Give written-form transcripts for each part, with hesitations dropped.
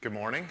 Good morning.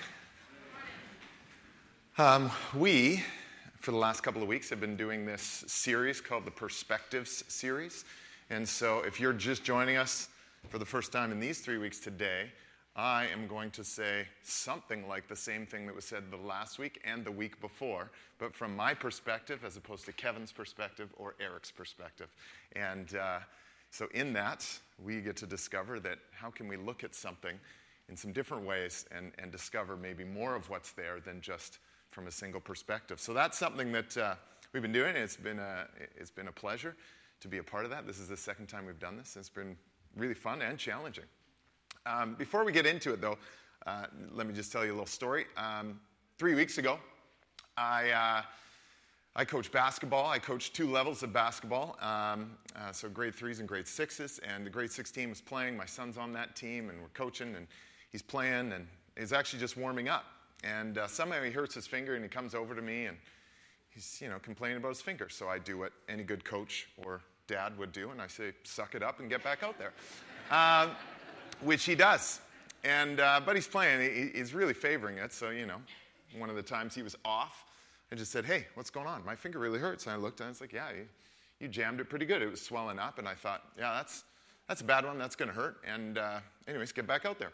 We, for the last couple of weeks, have been doing this series called the Perspectives series. And so if you're just joining us for the first time in these 3 weeks today, I am going to say something like the same thing that was said the last week and the week before, but from my perspective as opposed to Kevin's perspective or Eric's perspective. And so in that, we get to discover that how can we look at something in some different ways and discover maybe more of what's there than just from a single perspective. So that's something that we've been doing. It's been a pleasure to be a part of that. This is the second time we've done this. It's been really fun and challenging. Before we get into it, though, let me just tell you a little story. 3 weeks ago, I coach basketball. I coach 2 levels of basketball, so grade 3s and grade 6s, and the grade 6 team is playing. My son's on that team, and we're coaching, and he's playing, and he's actually just warming up. And somehow he hurts his finger, and he comes over to me, and he's, complaining about his finger. So I do what any good coach or dad would do, and I say, suck it up and get back out there, which he does. And but he's playing. He's really favoring it. So, one of the times he was off, I just said, hey, what's going on? My finger really hurts. And I looked, and I was like, yeah, you jammed it pretty good. It was swelling up, and I thought, yeah, that's a bad one. That's going to hurt. And anyways, get back out there.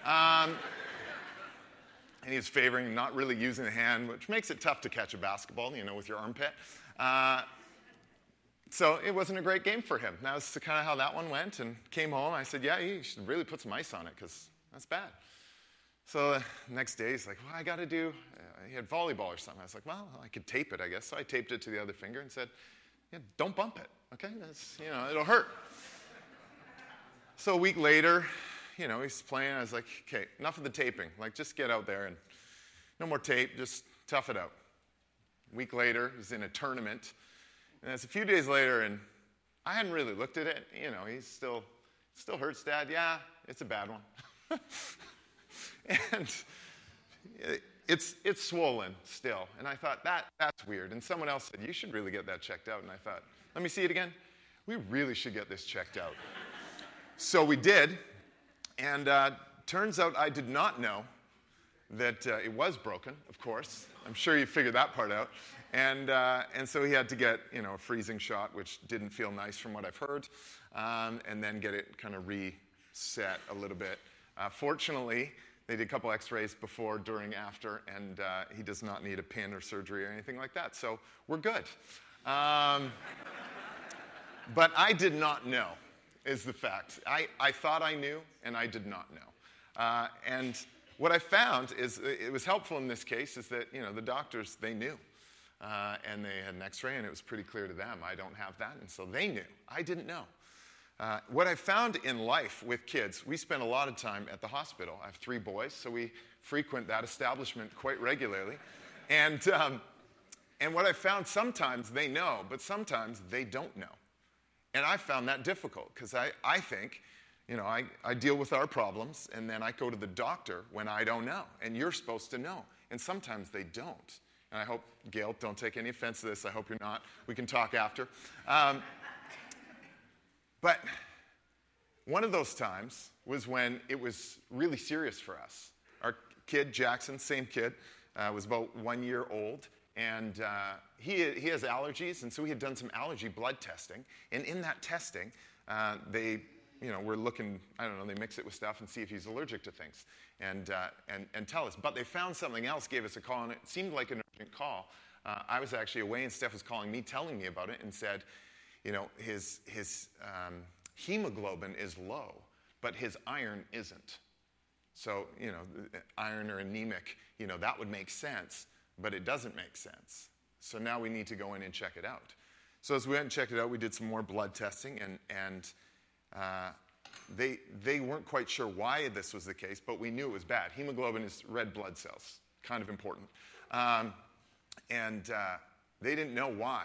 And he was favoring not really using the hand, which makes it tough to catch a basketball, with your armpit. So it wasn't a great game for him. That was kind of how that one went. And came home. I said, yeah, you should really put some ice on it because that's bad. So the next day, he's like, well, I got to do, he had volleyball or something. I was like, well, I could tape it, I guess. So I taped it to the other finger and said, yeah, don't bump it, okay? That's, it'll hurt. So a week later, he's playing. I was like, okay, enough of the taping. Just get out there and no more tape. Just tough it out. A week later, he's in a tournament. And it's a few days later, and I hadn't really looked at it. He's still hurts, Dad. Yeah, it's a bad one. And it's swollen still. And I thought, that's weird. And someone else said, you should really get that checked out. And I thought, let me see it again. We really should get this checked out. So we did. And turns out I did not know that it was broken, of course. I'm sure you figured that part out. And so he had to get, a freezing shot, which didn't feel nice from what I've heard, and then get it kind of reset a little bit. Fortunately, they did a couple x-rays before, during, after, and he does not need a pin or surgery or anything like that. So we're good. But I did not know, is the fact. I thought I knew, and I did not know. And what I found is, it was helpful in this case, is that, the doctors, they knew. And they had an x-ray, and it was pretty clear to them, I don't have that, and so they knew. I didn't know. What I found in life with kids, we spend a lot of time at the hospital. I have 3 boys, so we frequent that establishment quite regularly. And what I found, sometimes they know, but sometimes they don't know. And I found that difficult, because I think, I deal with our problems, and then I go to the doctor when I don't know, and you're supposed to know. And sometimes they don't. And I hope, Gail, don't take any offense to this. I hope you're not. We can talk after. But one of those times was when it was really serious for us. Our kid, Jackson, same kid, was about 1 year old. And he has allergies, and so he had done some allergy blood testing. And in that testing, they were looking, they mix it with stuff and see if he's allergic to things and tell us. But they found something else, gave us a call, and it seemed like an urgent call. I was actually away, and Steph was calling me, telling me about it, and said, his hemoglobin is low, but his iron isn't. So, iron or anemic, that would make sense, but it doesn't make sense. So now we need to go in and check it out. So as we went and checked it out, we did some more blood testing, and they weren't quite sure why this was the case, but we knew it was bad. Hemoglobin is red blood cells, kind of important. And they didn't know why.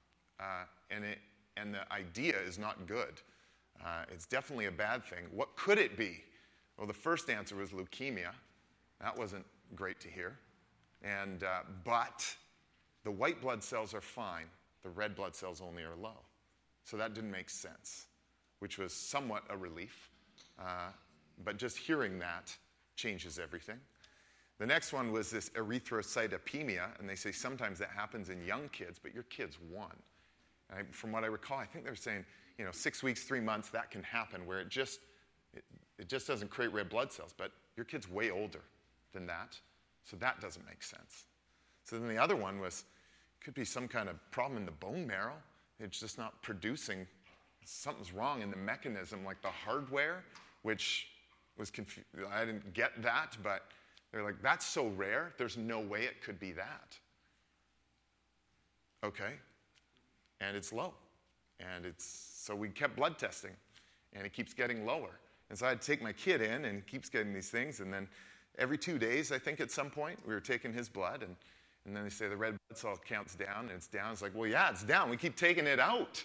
And the idea is not good. It's definitely a bad thing. What could it be? Well, the first answer was leukemia. That wasn't great to hear. And but the white blood cells are fine. The red blood cells only are low. So that didn't make sense, which was somewhat a relief. But just hearing that changes everything. The next one was this erythrocytopenia, and they say sometimes that happens in young kids, but your kid's 1. From what I recall, I think they're saying, 6 weeks, 3 months, that can happen where it just doesn't create red blood cells, but your kid's way older than that, so that doesn't make sense. So then the other one could be some kind of problem in the bone marrow. It's just not producing. Something's wrong in the mechanism, like the hardware, which was I didn't get that, but they're like, that's so rare, there's no way it could be that. Okay. And it's low. So we kept blood testing, and it keeps getting lower. And so I had to take my kid in, and he keeps getting these things, and then every 2 days, I think at some point, we were taking his blood, and then they say the red blood cell count's down, and it's down. It's like, well, yeah, it's down. We keep taking it out.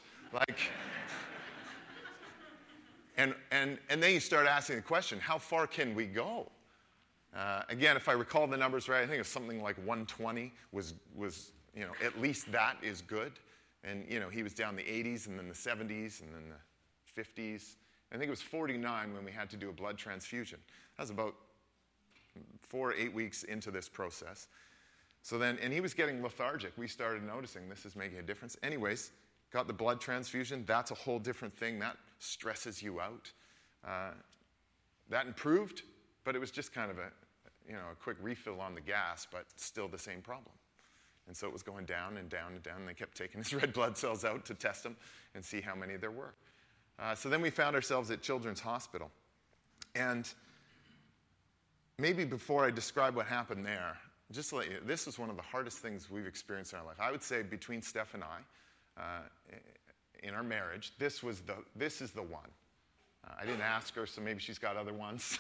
And then you start asking the question, how far can we go? Again, if I recall the numbers right, I think it was something like 120 was at least that is good. And, he was down in the 80s and then the 70s and then the 50s. I think it was 49 when we had to do a blood transfusion. That was about 4 or 8 weeks into this process. So then, and he was getting lethargic. We started noticing this is making a difference. Anyways, got the blood transfusion. That's a whole different thing. That stresses you out. That improved, but it was just kind of a quick refill on the gas, but still the same problem. And so it was going down and down and down, and they kept taking his red blood cells out to test them and see how many there were. So then we found ourselves at Children's Hospital. And maybe before I describe what happened there, just to let you, this was one of the hardest things we've experienced in our life. I would say between Steph and I, in our marriage, this is the one. I didn't ask her, so maybe she's got other ones.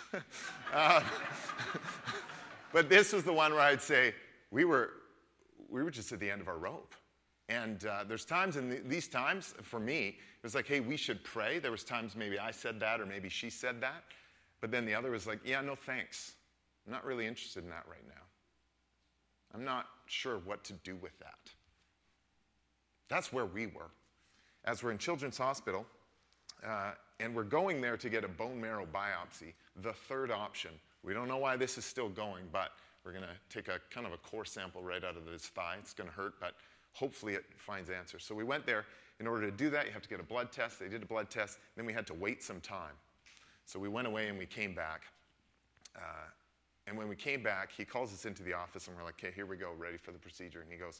But this was the one where I'd say we were just at the end of our rope. And there's times, in these times, for me, it was like, hey, we should pray. There was times maybe I said that or maybe she said that. But then the other was like, yeah, no thanks. I'm not really interested in that right now. I'm not sure what to do with that. That's where we were. As we're in Children's Hospital, and we're going there to get a bone marrow biopsy, the third option. We don't know why this is still going, but we're going to take a kind of a core sample right out of his thigh. It's going to hurt, but hopefully it finds answers. So we went there. In order to do that, you have to get a blood test. They did a blood test. Then we had to wait some time. So we went away and we came back. And when we came back, he calls us into the office, and we're like, okay, here we go, ready for the procedure. And he goes,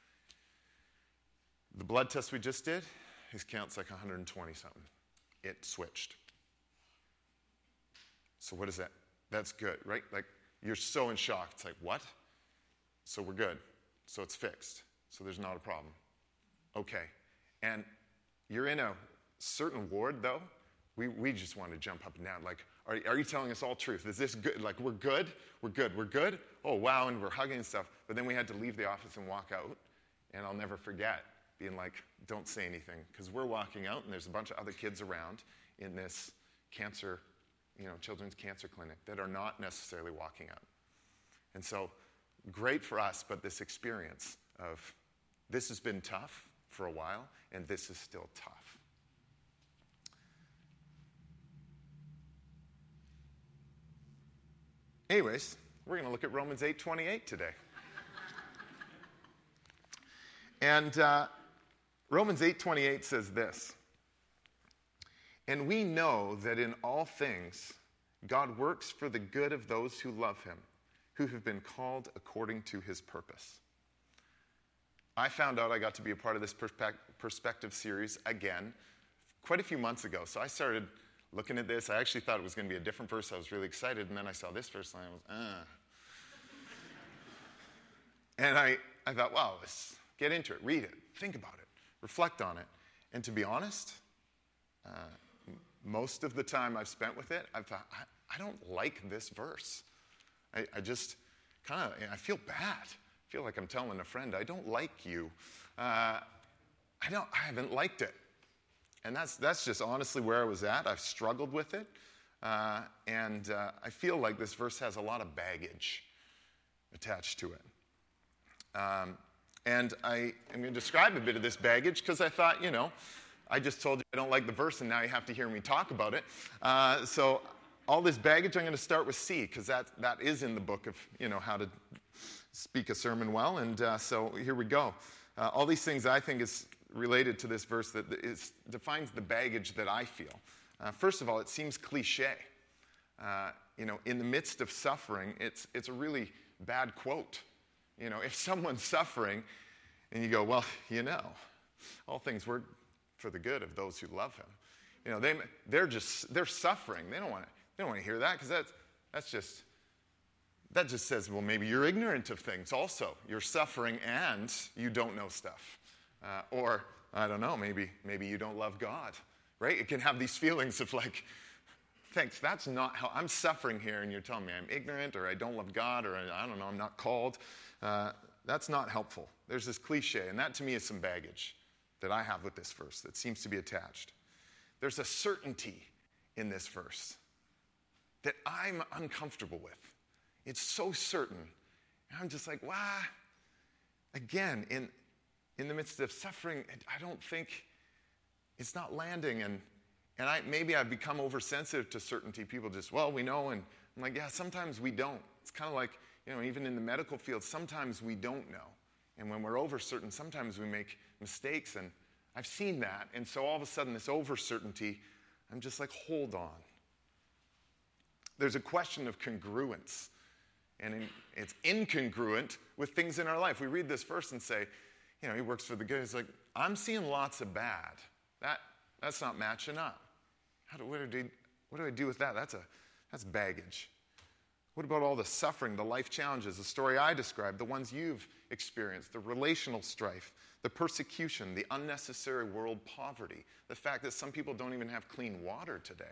the blood test we just did, his count's like 120-something. It switched. So what is that? That's good, right? Like, you're so in shock. It's like, what? So we're good. So it's fixed. So there's not a problem. Okay. And you're in a certain ward, though. We just want to jump up and down. Like, are you telling us all truth? Is this good? Like, we're good? We're good. We're good? Oh, wow. And we're hugging and stuff. But then we had to leave the office and walk out. And I'll never forget being like, don't say anything. Because we're walking out, and there's a bunch of other kids around in this cancer, children's cancer clinic that are not necessarily walking out. And so, great for us, but this experience of this has been tough for a while, and this is still tough. Anyways, we're going to look at Romans 8:28 today. And Romans 8:28 says this, and we know that in all things God works for the good of those who love him, who have been called according to his purpose. I found out I got to be a part of this perspective series again quite a few months ago. So I started looking at this. I actually thought it was going to be a different verse. I was really excited. And then I saw this verse and I was, And I thought, wow, let's get into it. Read it. Think about it. Reflect on it. And to be honest, most of the time I've spent with it, I've thought, I don't like this verse. I just kind of, I feel bad. I feel like I'm telling a friend, I don't like you. I haven't liked it. And that's just honestly where I was at. I've struggled with it. And I feel like this verse has a lot of baggage attached to it. And I'm going to describe a bit of this baggage because I thought, I just told you I don't like the verse, and now you have to hear me talk about it. So all this baggage, I'm going to start with C, because that is in the book of, how to speak a sermon well. And so here we go. All these things I think is related to this verse that defines the baggage that I feel. First of all, it seems cliche. In the midst of suffering, it's a really bad quote. If someone's suffering and you go, well, all things work for the good of those who love him. They're suffering. They don't want to hear that, because that just says, well, maybe you're ignorant of things also. You're suffering and you don't know stuff. Or, I don't know, maybe you don't love God, right? It can have these feelings of like, thanks, that's not how I'm suffering here, and you're telling me I'm ignorant, or I don't love God, or I don't know, I'm not called. That's not helpful. There's this cliche, and that to me is some baggage that I have with this verse that seems to be attached. There's a certainty in this verse that I'm uncomfortable with. It's so certain. And I'm just like, wow. Again, in the midst of suffering, I don't think it's not landing. And maybe I've become oversensitive to certainty. People just, well, we know. And I'm like, yeah, sometimes we don't. It's kind of like, even in the medical field, sometimes we don't know. And when we're over certain, sometimes we make mistakes. And I've seen that. And so all of a sudden, this over certainty, I'm just like, hold on. There's a question of congruence. And it's incongruent with things in our life. We read this verse and say, he works for the good. He's like, I'm seeing lots of bad. That's not matching up. What do I do with that? That's baggage. What about all the suffering, the life challenges, the story I described, the ones you've experienced, the relational strife, the persecution, the unnecessary world poverty, the fact that some people don't even have clean water today?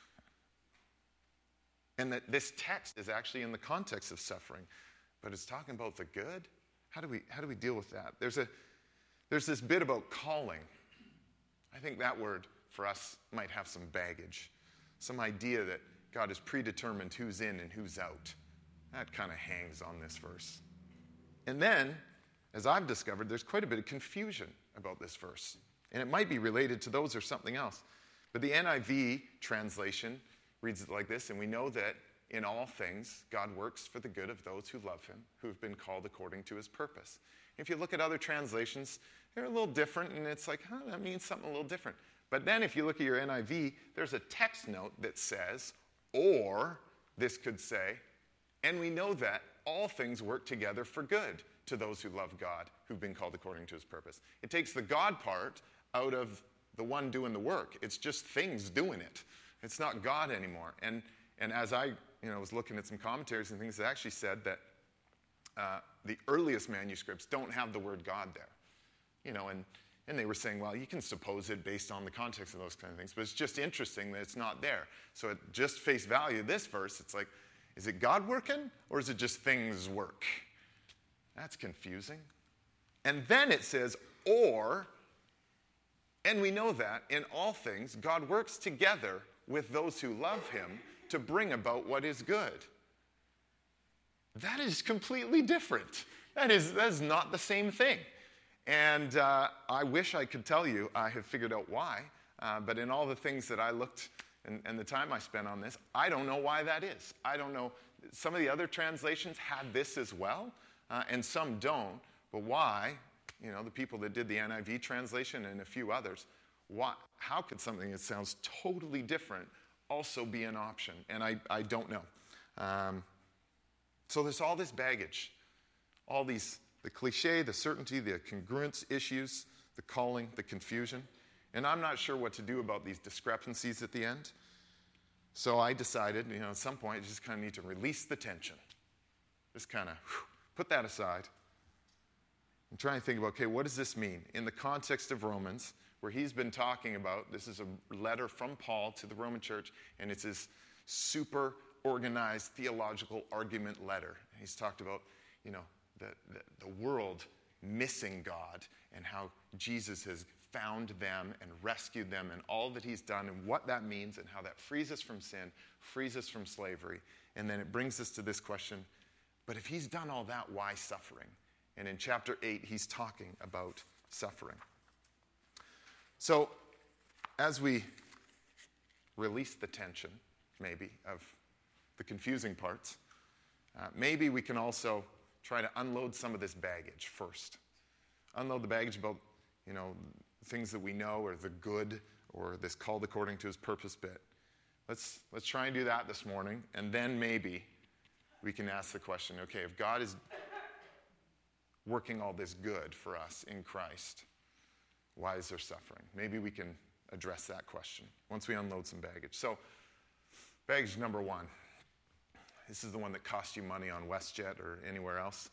And that this text is actually in the context of suffering, but it's talking about the good. How do we deal with that? There's this bit about calling. I think that word for us might have some baggage, some idea that God has predetermined who's in and who's out. That kind of hangs on this verse. And then, as I've discovered, there's quite a bit of confusion about this verse. And it might be related to those or something else. But the NIV translation reads it like this: and we know that in all things God works for the good of those who love him, who have been called according to his purpose. If you look at other translations, they're a little different, and it's like, that means something a little different. But then if you look at your NIV, there's a text note that says, or this could say, and we know that all things work together for good to those who love God, who've been called according to his purpose. It takes the God part out of the one doing the work. It's just things doing it. It's not God anymore. And as I was looking at some commentaries and things, that actually said that the earliest manuscripts don't have the word God there. And they were saying, well, you can suppose it based on the context of those kind of things, but it's just interesting that it's not there. So at just face value, this verse, it's like, is it God working, or is it just things work? That's confusing. And then it says, and we know that in all things, God works together with those who love him to bring about what is good. That is completely different. That is not the same thing. And I wish I could tell you I have figured out why, but in all the things that I looked and the time I spent on this, I don't know why that is. I don't know. Some of the other translations had this as well, and some don't. But why? The people that did the NIV translation and a few others, how could something that sounds totally different also be an option? And I don't know. So there's all this baggage, all these, the cliche, the certainty, the congruence issues, the calling, the confusion. And I'm not sure what to do about these discrepancies at the end. So I decided, at some point, I just kind of need to release the tension. Just kind of put that aside. I'm trying to think about, okay, what does this mean? In the context of Romans, where he's been talking about, this is a letter from Paul to the Roman church, and it's his super organized theological argument letter. And he's talked about, the world missing God and how Jesus has found them and rescued them and all that he's done and what that means and how that frees us from sin, frees us from slavery. And then it brings us to this question, but if he's done all that, why suffering? And in chapter 8, he's talking about suffering. So as we release the tension maybe, of the confusing parts. Maybe we can also try to unload some of this baggage first. Unload the baggage about, things that we know or the good or this called according to his purpose bit. Let's try and do that this morning, and then maybe we can ask the question, okay, if God is working all this good for us in Christ, why is there suffering? Maybe we can address that question once we unload some baggage. So, baggage number one. This is the one that cost you money on WestJet or anywhere else.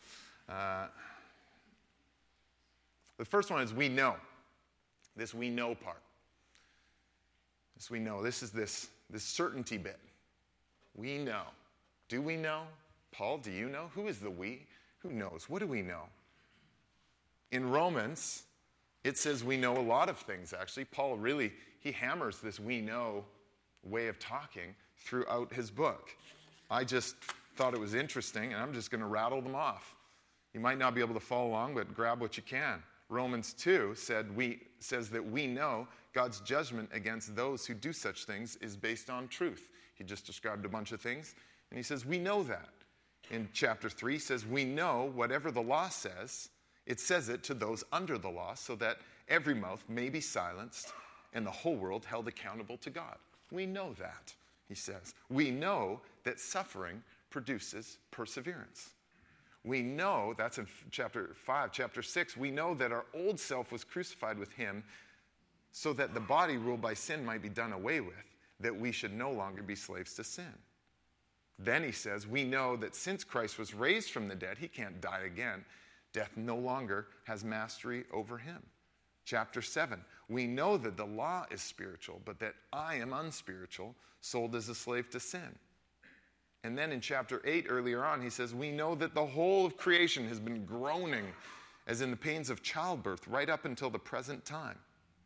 The first one is we know. This we know part. This we know. This is this certainty bit. We know. Do we know? Paul, do you know? Who is the we? Who knows? What do we know? In Romans, it says we know a lot of things, actually. Paul he hammers this we know way of talking throughout his book. I just thought it was interesting, and I'm just going to rattle them off. You might not be able to follow along, but grab what you can. Romans 2 says that we know God's judgment against those who do such things is based on truth. He just described a bunch of things, and he says we know that. In chapter 3, he says we know whatever the law says, it says it to those under the law, so that every mouth may be silenced and the whole world held accountable to God. We know that, he says. We know that suffering produces perseverance. We know, that's in chapter 5, chapter 6, we know that our old self was crucified with him so that the body ruled by sin might be done away with, that we should no longer be slaves to sin. Then he says, we know that since Christ was raised from the dead, he can't die again. Death no longer has mastery over him. Chapter 7, we know that the law is spiritual, but that I am unspiritual, sold as a slave to sin. And then in chapter 8, earlier on, he says, we know that the whole of creation has been groaning as in the pains of childbirth right up until the present time.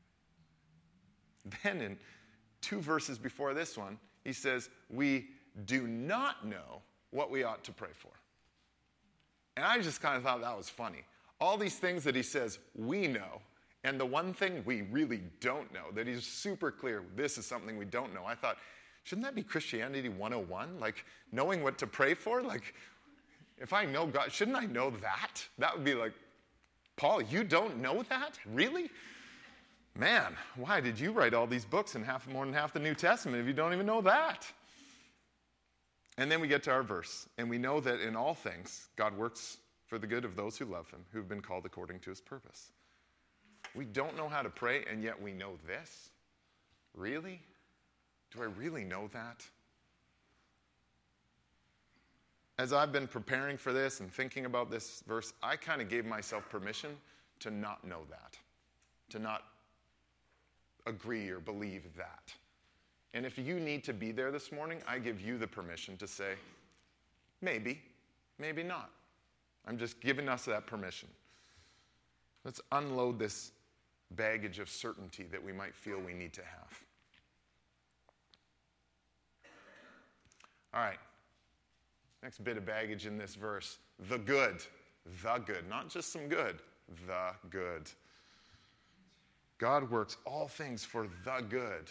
Then in 2 verses before this one, he says, we do not know what we ought to pray for. And I just kind of thought that was funny. All these things that he says we know, and the one thing we really don't know, that he's super clear, this is something we don't know. I thought, shouldn't that be Christianity 101? Like, knowing what to pray for? Like, if I know God, shouldn't I know that? That would be like, Paul, you don't know that? Really? Man, why did you write all these books and more than half the New Testament if you don't even know that? And then we get to our verse, and we know that in all things, God works for the good of those who love him, who've been called according to his purpose. We don't know how to pray, and yet we know this? Really? Do I really know that? As I've been preparing for this and thinking about this verse, I kind of gave myself permission to not know that, to not agree or believe that. And if you need to be there this morning, I give you the permission to say, maybe, maybe not. I'm just giving us that permission. Let's unload this baggage of certainty that we might feel we need to have. All right. Next bit of baggage in this verse. The good. The good. Not just some good. The good. God works all things for the good.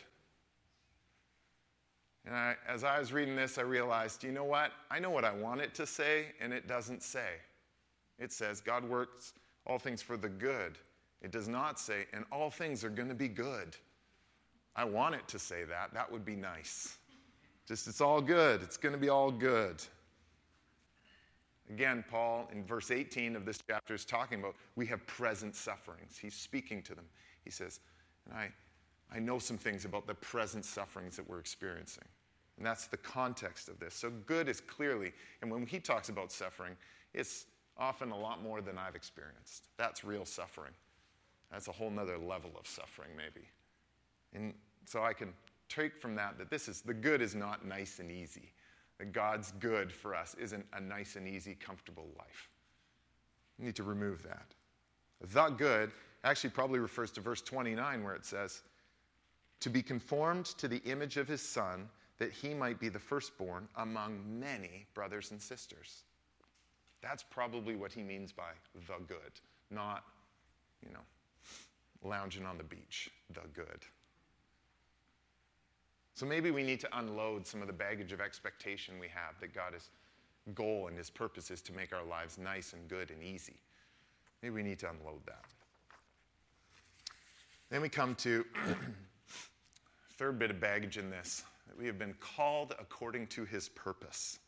And as I was reading this, I realized, you know what? I know what I want it to say, and it doesn't say. It says, God works all things for the good. It does not say, and all things are going to be good. I want it to say that. That would be nice. Just, it's all good. It's going to be all good. Again, Paul, in verse 18 of this chapter, is talking about we have present sufferings. He's speaking to them. He says, and I know some things about the present sufferings that we're experiencing. And that's the context of this. So good is clearly, and when he talks about suffering, it's often a lot more than I've experienced. That's real suffering. That's a whole nother level of suffering, maybe. And so I can take from that the good is not nice and easy. That God's good for us isn't a nice and easy, comfortable life. We need to remove that. The good actually probably refers to verse 29 where it says, to be conformed to the image of his Son, that he might be the firstborn among many brothers and sisters. That's probably what he means by the good, not, lounging on the beach, the good. So maybe we need to unload some of the baggage of expectation we have that God's goal and his purpose is to make our lives nice and good and easy. Maybe we need to unload that. Then we come to third bit of baggage in this, that we have been called according to his purpose.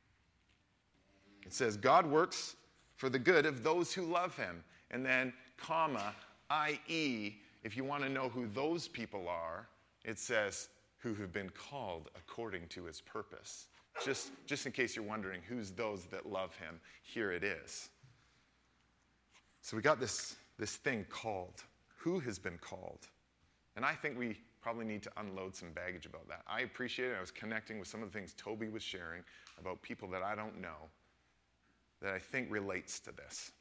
It says, God works for the good of those who love him. And then, comma, i.e., if you want to know who those people are, it says, who have been called according to his purpose. Just in case you're wondering who's those that love him, here it is. So we got this thing called. Who has been called? And I think we probably need to unload some baggage about that. I appreciate it. I was connecting with some of the things Toby was sharing about people that I don't know that I think relates to this.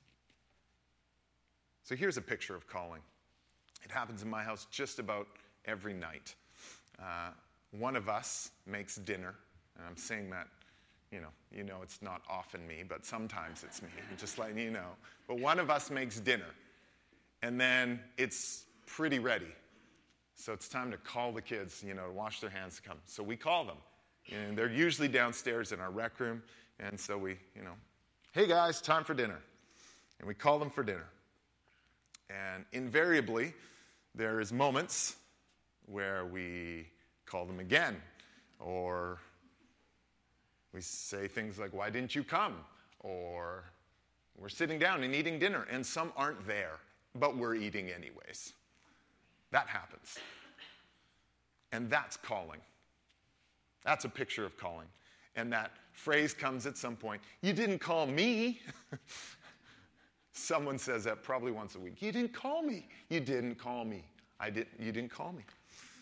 So here's a picture of calling. It happens in my house just about every night. One of us makes dinner, and I'm saying that, you know it's not often me, but sometimes it's me, I'm just letting you know. But one of us makes dinner, and then it's pretty ready. So it's time to call the kids, to wash their hands to come. So we call them, and they're usually downstairs in our rec room, and so we, hey guys, time for dinner. And we call them for dinner. And invariably, there is moments where we call them again, or we say things like, why didn't you come? Or we're sitting down and eating dinner, and some aren't there, but we're eating anyways. That happens. And that's calling. That's a picture of calling. And that phrase comes at some point, you didn't call me. Someone says that probably once a week. You didn't call me. You didn't call me. You didn't call me.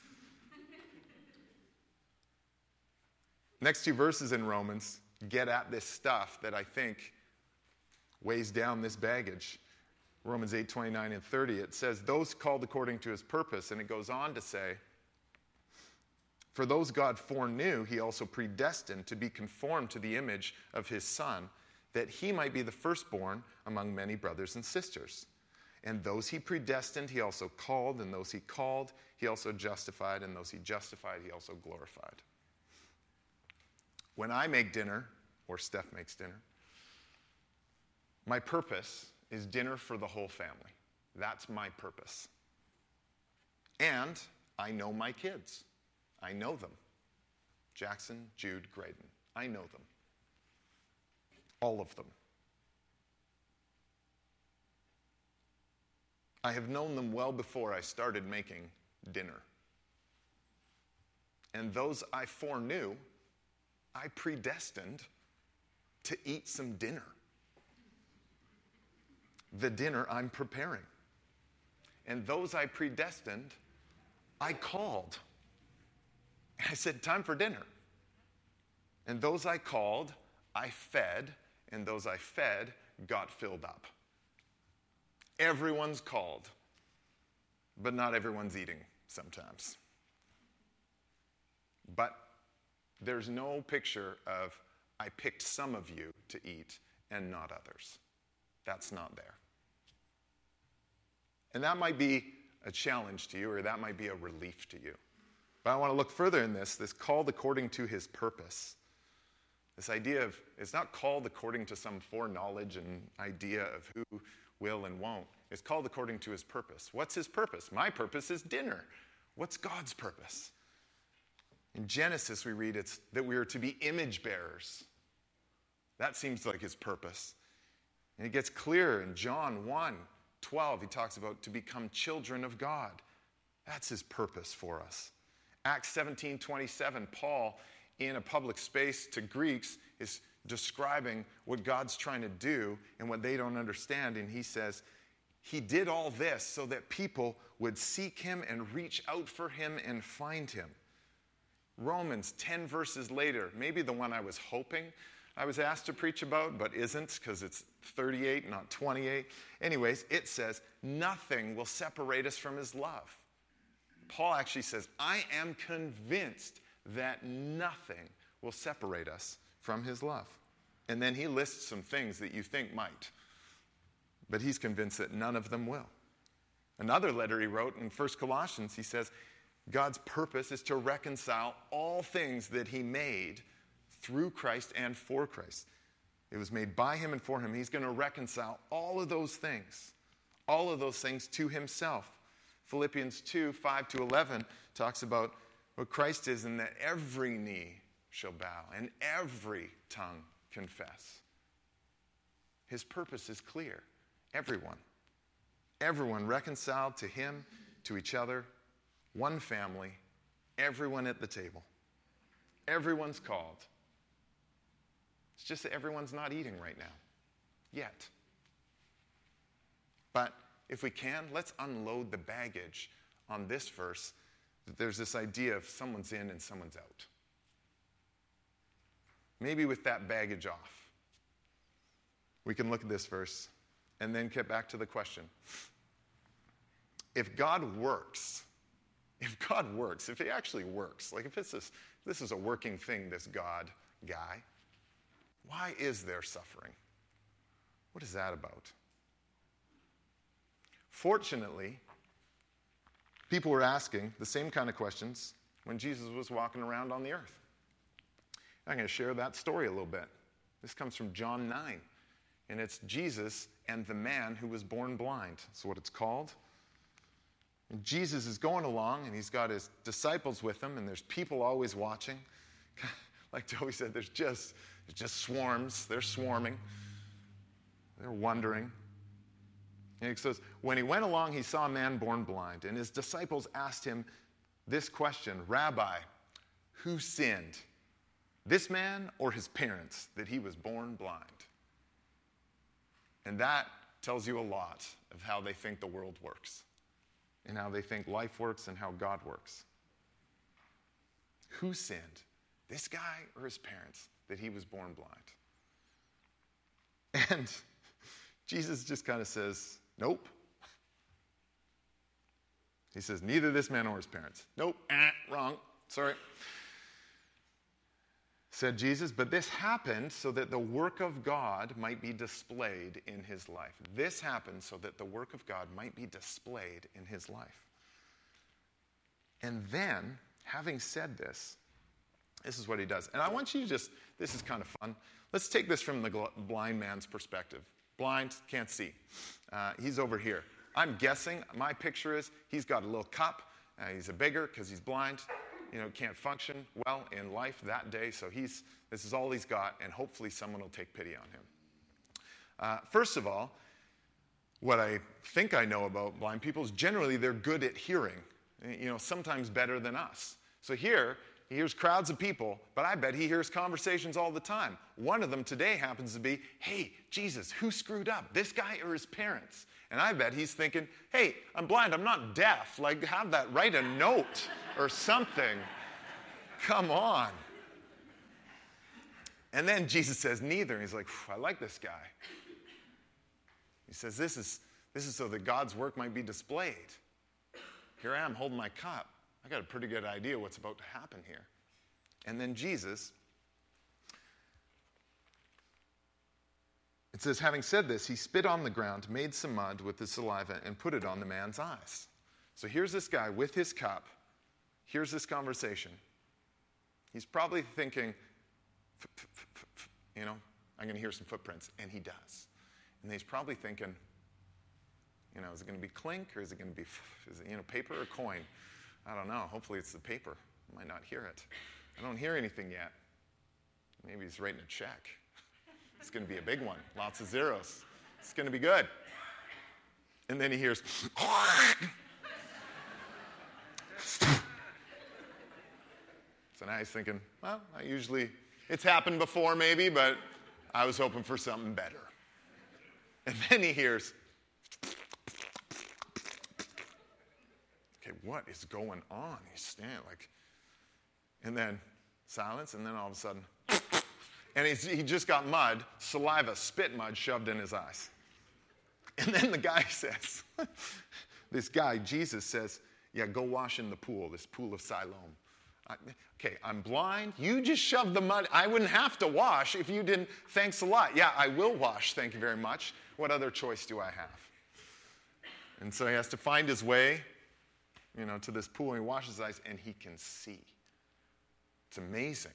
Next two verses in Romans get at this stuff that I think weighs down this baggage. Romans 8:29 and 30, it says, those called according to his purpose. And it goes on to say, for those God foreknew, he also predestined to be conformed to the image of his Son, that he might be the firstborn among many brothers and sisters. And those he predestined, he also called, and those he called, he also justified, and those he justified, he also glorified. When I make dinner, or Steph makes dinner, my purpose is dinner for the whole family. That's my purpose. And I know my kids. I know them. Jackson, Jude, Graydon. I know them. All of them. I have known them well before I started making dinner. And those I foreknew, I predestined to eat some dinner. The dinner I'm preparing. And those I predestined, I called. I said, time for dinner. And those I called, I fed, and those I fed got filled up. Everyone's called, but not everyone's eating sometimes. But there's no picture of, I picked some of you to eat and not others. That's not there. And that might be a challenge to you, or that might be a relief to you. But I want to look further in this called according to his purpose. This idea of, it's not called according to some foreknowledge and idea of who will and won't. It's called according to his purpose. What's his purpose? My purpose is dinner. What's God's purpose? In Genesis, we read it's that we are to be image bearers. That seems like his purpose. And it gets clearer in John 1:12. He talks about to become children of God. That's his purpose for us. Acts 17:27, Paul, in a public space to Greeks, is describing what God's trying to do and what they don't understand. And he says, he did all this so that people would seek him and reach out for him and find him. Romans 10 verses later, maybe the one I was hoping I was asked to preach about, but isn't, because it's 38, not 28. Anyways, it says, nothing will separate us from his love. Paul actually says, I am convinced that nothing will separate us from his love. And then he lists some things that you think might. But he's convinced that none of them will. Another letter he wrote in 1 Colossians, he says, God's purpose is to reconcile all things that he made through Christ and for Christ. It was made by him and for him. He's going to reconcile all of those things to himself. Philippians 2, 5 to 11 talks about what Christ is, and that every knee shall bow and every tongue confess. His purpose is clear. Everyone reconciled to him, to each other, one family, everyone at the table. Everyone's called. It's just that everyone's not eating right now, yet. But if we can, let's unload the baggage on this verse, that there's this idea of someone's in and someone's out. Maybe with that baggage off, we can look at this verse and then get back to the question. If God works, if he actually works, like if this is a working thing, this God guy, why is there suffering? What is that about? Fortunately, people were asking the same kind of questions when Jesus was walking around on the earth. I'm going to share that story a little bit. This comes from John 9, and it's Jesus and the man who was born blind. That's what it's called. And Jesus is going along, and he's got his disciples with him, and there's people always watching. Like Joey said, there's just swarms. They're swarming. They're wondering. And he says, when he went along, he saw a man born blind, and his disciples asked him this question, Rabbi, who sinned, this man or his parents, that he was born blind? And that tells you a lot of how they think the world works, and how they think life works, and how God works. Who sinned, this guy or his parents, that he was born blind? And Jesus just kind of says, nope. He says, neither this man or his parents. Nope, wrong, sorry. Said Jesus, but this happened so that the work of God might be displayed in his life. This happened so that the work of God might be displayed in his life. And then, having said this is what he does. And I want you to this is kind of fun. Let's take this from the blind man's perspective. Blind, can't see. He's over here. I'm guessing, my picture is, he's got a little cup. He's a beggar because he's blind. Can't function well in life that day. So this is all he's got, and hopefully someone will take pity on him. First of all, what I think I know about blind people is generally they're good at hearing, sometimes better than us. So here, he hears crowds of people, but I bet he hears conversations all the time. One of them today happens to be, hey, Jesus, who screwed up, this guy or his parents? And I bet he's thinking, hey, I'm blind, I'm not deaf. Like, have that, write a note or something. Come on. And then Jesus says, neither. And he's like, I like this guy. He says, this is so that God's work might be displayed. Here I am holding my cup. I got a pretty good idea what's about to happen here. And then Jesus, it says, having said this, he spit on the ground, made some mud with his saliva, and put it on the man's eyes. So here's this guy with his cup. Here's this conversation. He's probably thinking, I'm going to hear some footprints. And he does. And he's probably thinking, is it going to be clink, or is it going to be, paper or coin? I don't know. Hopefully it's the paper. I might not hear it. I don't hear anything yet. Maybe he's writing a check. It's going to be a big one. Lots of zeros. It's going to be good. And then he hears, so now he's thinking, well, it's happened before maybe, but I was hoping for something better. And then he hears, okay, what is going on? He's standing and then silence, and then all of a sudden, and he just got mud, saliva, spit mud shoved in his eyes. And then the guy says, this guy, Jesus says, yeah, go wash in the pool, this pool of Siloam. Okay, I'm blind. You just shoved the mud. I wouldn't have to wash if you didn't. Thanks a lot. Yeah, I will wash. Thank you very much. What other choice do I have? And so he has to find his way to this pool, and he washes his eyes, and he can see. It's amazing.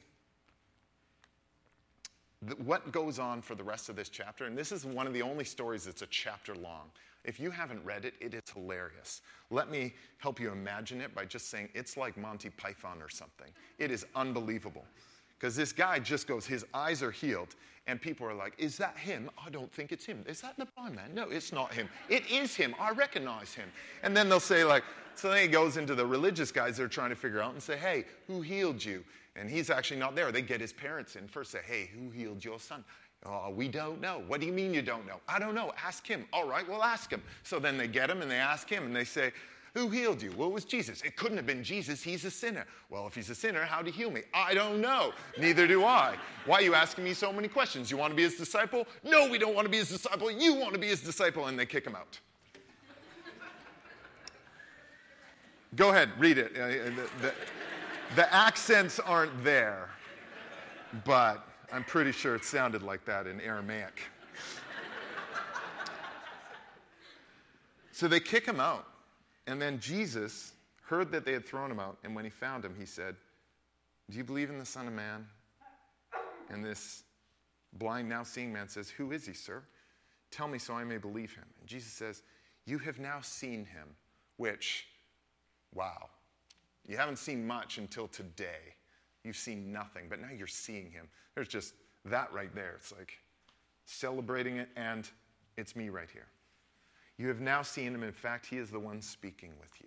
What goes on for the rest of this chapter, and this is one of the only stories that's a chapter long. If you haven't read it, it is hilarious. Let me help you imagine it by just saying it's like Monty Python or something. It is unbelievable. Because this guy just goes, his eyes are healed, and people are like, is that him? I don't think it's him. Is that the blind man? No, it's not him. It is him. I recognize him. And then they'll say so then he goes into the religious guys they're trying to figure out and say, hey, who healed you? And he's actually not there. They get his parents in first, say, hey, who healed your son? Oh, we don't know. What do you mean you don't know? I don't know. Ask him. All right, well, ask him. So then they get him and they ask him and they say, who healed you? Well, it was Jesus. It couldn't have been Jesus. He's a sinner. Well, if he's a sinner, how'd he heal me? I don't know. Neither do I. Why are you asking me so many questions? You want to be his disciple? No, we don't want to be his disciple. You want to be his disciple. And they kick him out. Go ahead, read it. The accents aren't there, but I'm pretty sure it sounded like that in Aramaic. So they kick him out. And then Jesus heard that they had thrown him out. And when he found him, he said, do you believe in the Son of Man? And this blind, now seeing man says, who is he, sir? Tell me so I may believe him. And Jesus says, you have now seen him, which, wow. You haven't seen much until today. You've seen nothing, but now you're seeing him. There's just that right there. It's like celebrating it, and it's me right here. You have now seen him. In fact, he is the one speaking with you.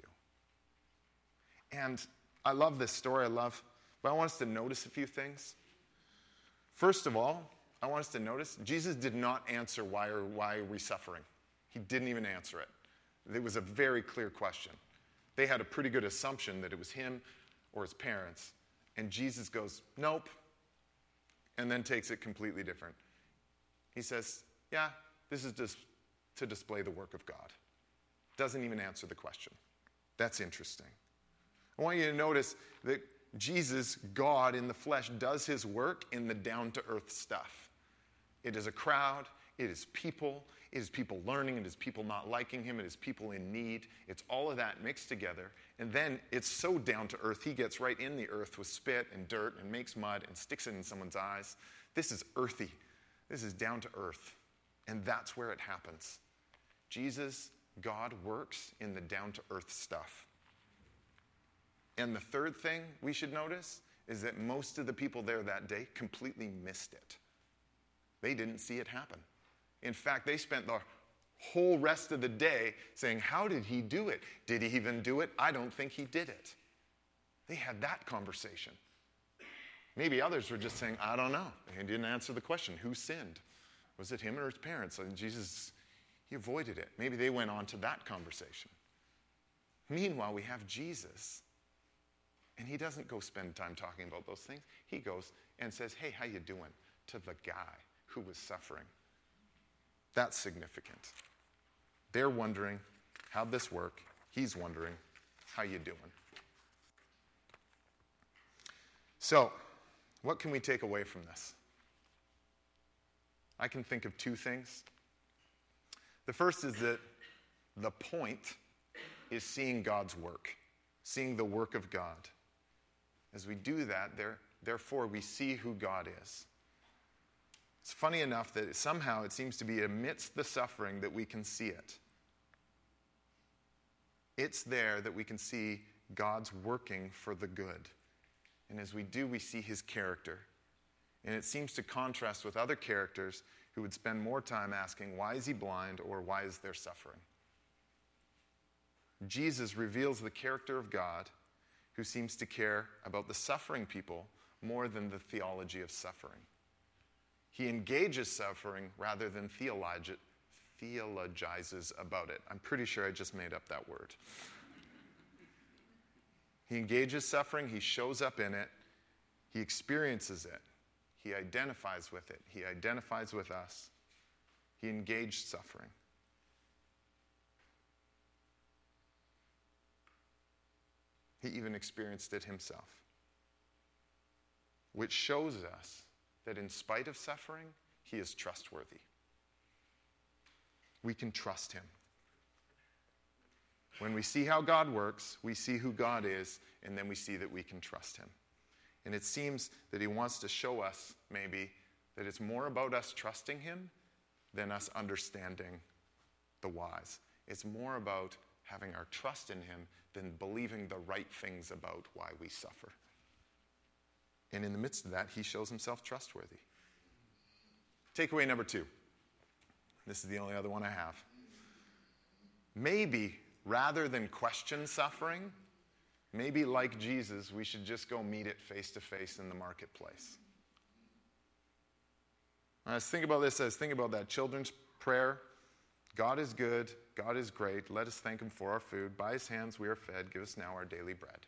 And I love this story. But I want us to notice a few things. First of all, I want us to notice Jesus did not answer why are we suffering. He didn't even answer it. It was a very clear question. They had a pretty good assumption that it was him or his parents. And Jesus goes, nope, and then takes it completely different. He says, yeah, this is just to display the work of God. Doesn't even answer the question. That's interesting. I want you to notice that Jesus, God in the flesh, does his work in the down-to-earth stuff. It is a crowd. It is people. It is people learning. It is people not liking him. It is people in need. It's all of that mixed together. And then it's so down to earth, he gets right in the earth with spit and dirt and makes mud and sticks it in someone's eyes. This is earthy. This is down to earth. And that's where it happens. Jesus, God, works in the down to earth stuff. And the third thing we should notice is that most of the people there that day completely missed it. They didn't see it happen. In fact, they spent the whole rest of the day saying, how did he do it? Did he even do it? I don't think he did it. They had that conversation. Maybe others were just saying, I don't know. He didn't answer the question. Who sinned? Was it him or his parents? And Jesus, he avoided it. Maybe they went on to that conversation. Meanwhile, we have Jesus. And he doesn't go spend time talking about those things. He goes and says, hey, how you doing? To the guy who was suffering. That's significant. They're wondering, how'd this work? He's wondering, how you doing? So, what can we take away from this? I can think of two things. The first is that the point is seeing God's work, seeing the work of God. As we do that, therefore we see who God is. It's funny enough that somehow it seems to be amidst the suffering that we can see it. It's there that we can see God's working for the good. And as we do, we see his character. And it seems to contrast with other characters who would spend more time asking, why is he blind, or why is there suffering? Jesus reveals the character of God, who seems to care about the suffering people more than the theology of suffering. He engages suffering rather than theologizes about it. I'm pretty sure I just made up that word. He engages suffering, he shows up in it, he experiences it, he identifies with it, he identifies with us. He engaged suffering. He even experienced it himself, which shows us that in spite of suffering, he is trustworthy. We can trust him. When we see how God works, we see who God is, and then we see that we can trust him. And it seems that he wants to show us, maybe, that it's more about us trusting him than us understanding the whys. It's more about having our trust in him than believing the right things about why we suffer. And in the midst of that, he shows himself trustworthy. Takeaway number 2. This is the only other one I have. Maybe, rather than question suffering, maybe like Jesus, we should just go meet it face to face in the marketplace. When I was thinking about this, I was thinking about that children's prayer. God is good, God is great, let us thank him for our food. By his hands we are fed, give us now our daily bread.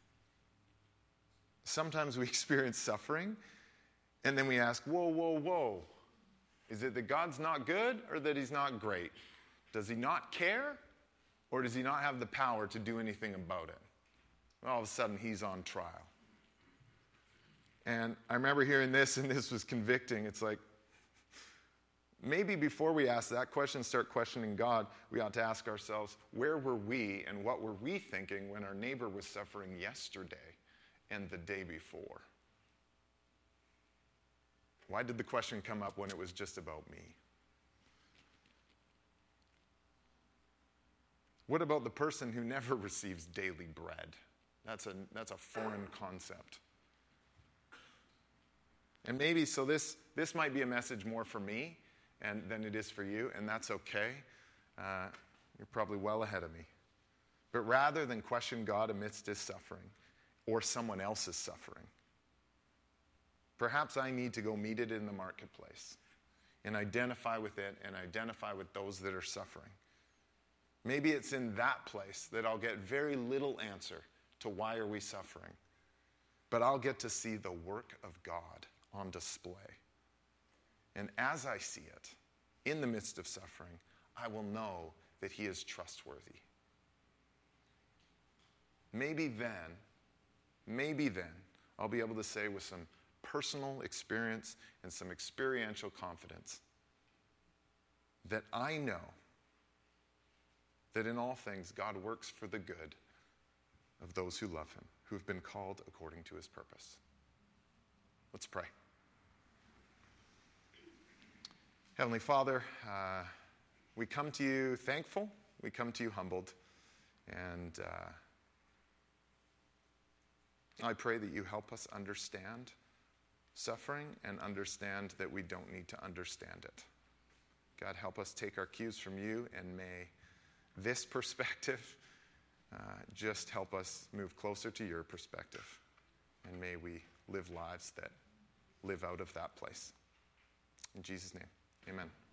Sometimes we experience suffering, and then we ask, whoa, whoa, whoa. Is it that God's not good or that he's not great? Does he not care, or does he not have the power to do anything about it? All of a sudden, he's on trial. And I remember hearing this, and this was convicting. It's like, maybe before we ask that question, start questioning God, we ought to ask ourselves, where were we and what were we thinking when our neighbor was suffering yesterday and the day before? Why did the question come up when it was just about me? What about the person who never receives daily bread? That's a foreign concept. And maybe, so this might be a message more for me than it is for you, and that's okay. You're probably well ahead of me. But rather than question God amidst his suffering or someone else's suffering, perhaps I need to go meet it in the marketplace and identify with it and identify with those that are suffering. Maybe it's in that place that I'll get very little answer to why are we suffering, but I'll get to see the work of God on display. And as I see it, in the midst of suffering, I will know that he is trustworthy. Maybe then, I'll be able to say with some personal experience and some experiential confidence that I know that in all things God works for the good of those who love him, who have been called according to his purpose. Let's pray. Heavenly Father, we come to you thankful, we come to you humbled, and I pray that you help us understand suffering and understand that we don't need to understand it. God, help us take our cues from you, and may this perspective just help us move closer to your perspective, and may we live lives that live out of that place. In Jesus' name, amen.